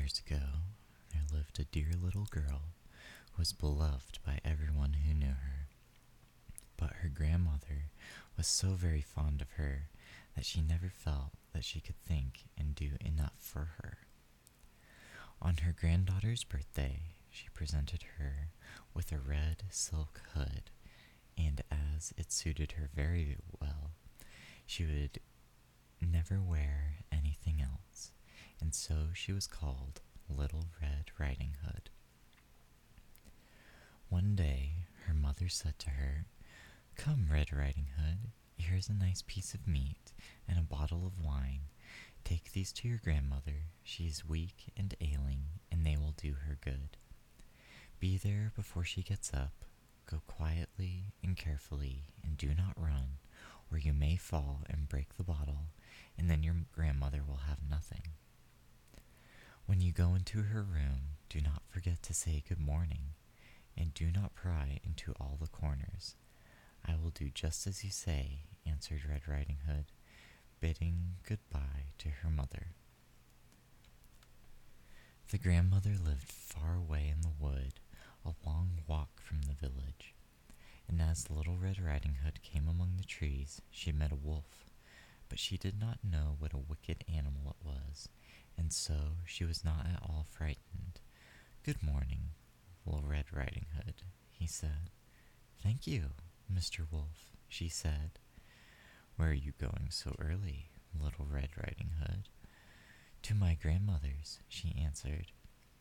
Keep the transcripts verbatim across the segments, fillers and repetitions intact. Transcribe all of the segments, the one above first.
Years ago, there lived a dear little girl who was beloved by everyone who knew her. But her grandmother was so very fond of her that she never felt that she could think and do enough for her. On her granddaughter's birthday, she presented her with a red silk hood, and as it suited her very well, she would never wear anything else, and so she was called Little Red Riding Hood. One day, her mother said to her, "Come, Red Riding Hood, here is a nice piece of meat and a bottle of wine. Take these to your grandmother. She is weak and ailing, and they will do her good. Be there before she gets up. Go quietly and carefully, and do not run, or you may fall and break the bottle, and then your grandmother will have nothing. When you go into her room, do not forget to say good morning, and do not pry into all the corners. I will do just as you say," answered Red Riding Hood, bidding good-bye to her mother. The grandmother lived far away in the wood, a long walk from the village, and as the Little Red Riding Hood came among the trees, she met a wolf, but she did not know what a wicked animal it was, and so she was not at all frightened. "Good morning, Little Red Riding Hood," he said. "Thank you, Mister Wolf," she said. "Where are you going so early, Little Red Riding Hood?" "To my grandmother's," she answered.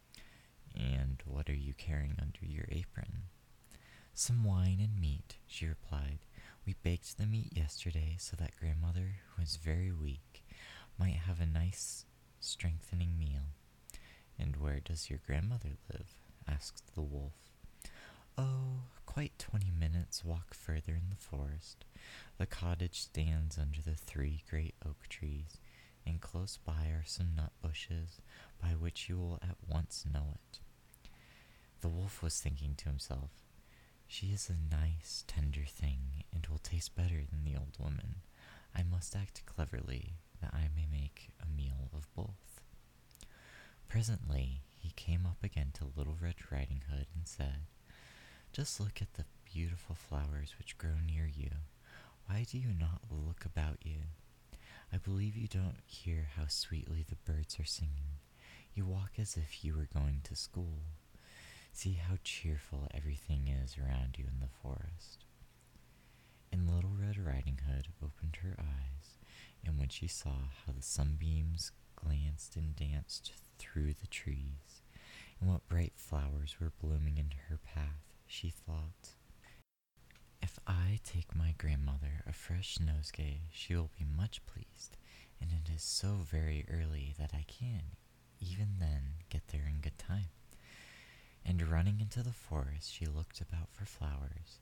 "And what are you carrying under your apron?" "Some wine and meat," she replied. "We baked the meat yesterday so that grandmother, who is very weak, might have a nice strengthening meal." "And where does your grandmother live?" asked the wolf. "Oh, quite twenty minutes' walk further in the forest. The cottage stands under the three great oak trees, and close by are some nut bushes, by which you will at once know it." The wolf was thinking to himself, "She is a nice, tender thing, and will taste better than the old woman. I must act cleverly, that I may make a meal of both." Presently he came up again to Little Red Riding Hood and said, "Just look at the beautiful flowers which grow near you. Why do you not look about you? I believe you don't hear how sweetly the birds are singing. You walk as if you were going to school. See how cheerful everything is around you in the forest." And Little Red Riding Hood opened her eyes, and when she saw how the sunbeams glanced and danced through the trees, and what bright flowers were blooming in her path, she thought, "If I take my grandmother a fresh nosegay, she will be much pleased, and it is so very early that I can, even then, get there in good time." And running into the forest, she looked about for flowers,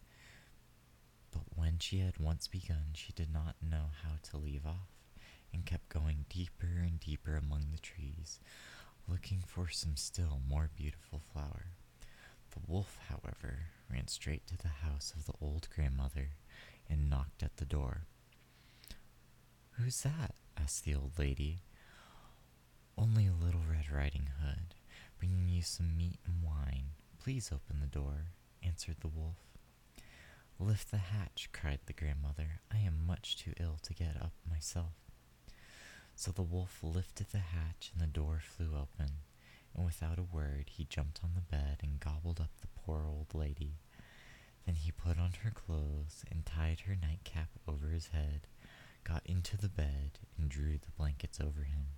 but when she had once begun, she did not know how to leave off, and kept going deeper and deeper among the trees, looking for some still more beautiful flower. The wolf, however, ran straight to the house of the old grandmother and knocked at the door. "Who's that?" asked the old lady. "Only a Little Red Riding Hood, bringing you some meat and wine. Please open the door," answered the wolf. "Lift the hatch," cried the grandmother. "I am much too ill to get up myself." So the wolf lifted the hatch, and the door flew open, and without a word he jumped on the bed and gobbled up the poor old lady. Then he put on her clothes and tied her nightcap over his head, got into the bed, and drew the blankets over him.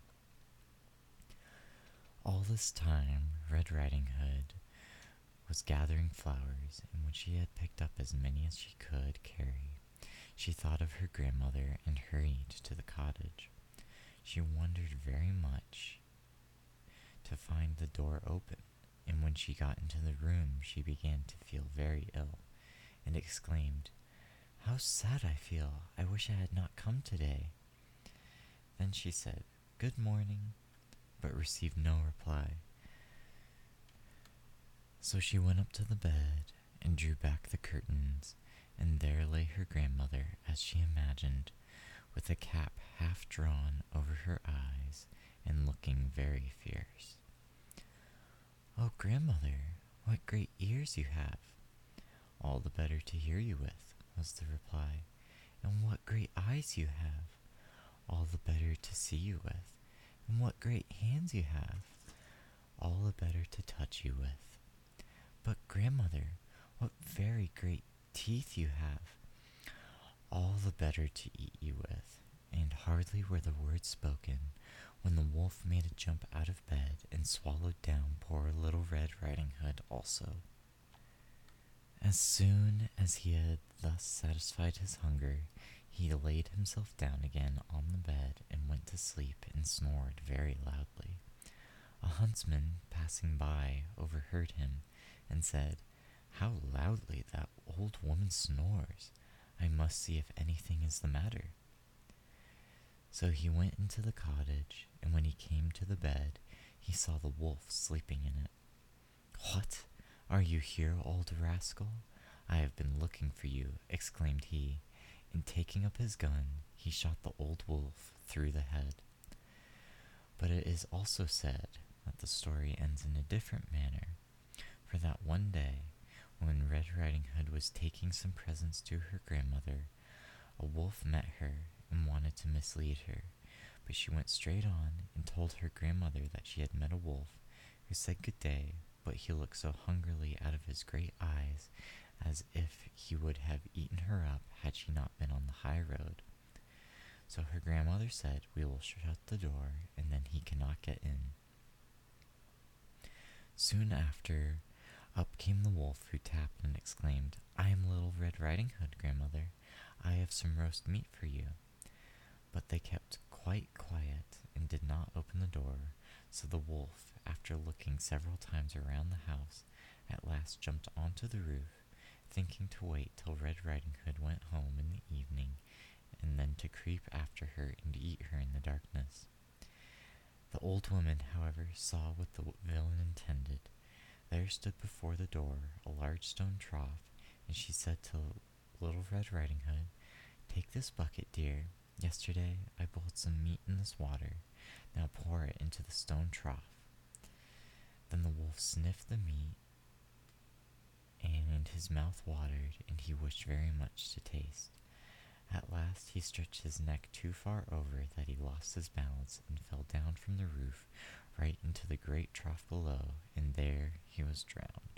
All this time Red Riding Hood was gathering flowers, and when she had picked up as many as she could carry, she thought of her grandmother and hurried to the cottage. She wondered very much to find the door open, and when she got into the room she began to feel very ill, and exclaimed, "How sad I feel! I wish I had not come today." Then she said, "Good morning," but received no reply. So she went up to the bed and drew back the curtains, and there lay her grandmother, as she imagined, with a cap half drawn over her eyes and looking very fierce. "Oh, grandmother, what great ears you have!" "All the better to hear you with," was the reply. "And what great eyes you have!" "All the better to see you with." "And what great hands you have!" "All the better to touch you with." "But, grandmother, what very great teeth you have!" "All the better to eat you with." And hardly were the words spoken when the wolf made a jump out of bed and swallowed down poor Little Red Riding Hood also. As soon as he had thus satisfied his hunger, he laid himself down again on the bed and went to sleep and snored very loudly. A huntsman passing by overheard him and said, "How loudly that old woman snores! I must see if anything is the matter." So he went into the cottage, and when he came to the bed, he saw the wolf sleeping in it. "What! Are you here, old rascal? I have been looking for you," exclaimed he, and taking up his gun, he shot the old wolf through the head. But it is also said that the story ends in a different manner, for that one day, when Red Riding Hood was taking some presents to her grandmother, a wolf met her and wanted to mislead her, but she went straight on and told her grandmother that she had met a wolf who said good day, but he looked so hungrily out of his great eyes as if he would have eaten her up had she not been on the high road. So her grandmother said, "We will shut the door, and then he cannot get in." Soon after, up came the wolf, who tapped and exclaimed, "I am Little Red Riding Hood, grandmother. I have some roast meat for you." But they kept quite quiet and did not open the door, so the wolf, after looking several times around the house, at last jumped onto the roof, thinking to wait till Red Riding Hood went home in the evening, and then to creep after her and eat her in the darkness. The old woman, however, saw what the villain intended. There stood before the door a large stone trough, and she said to Little Red Riding Hood, "Take this bucket, dear. Yesterday I boiled some meat in this water. Now pour it into the stone trough." Then the wolf sniffed the meat, and his mouth watered, and he wished very much to taste. At last he stretched his neck too far over that he lost his balance and fell down from the roof right into the great trough below, and there he was drowned.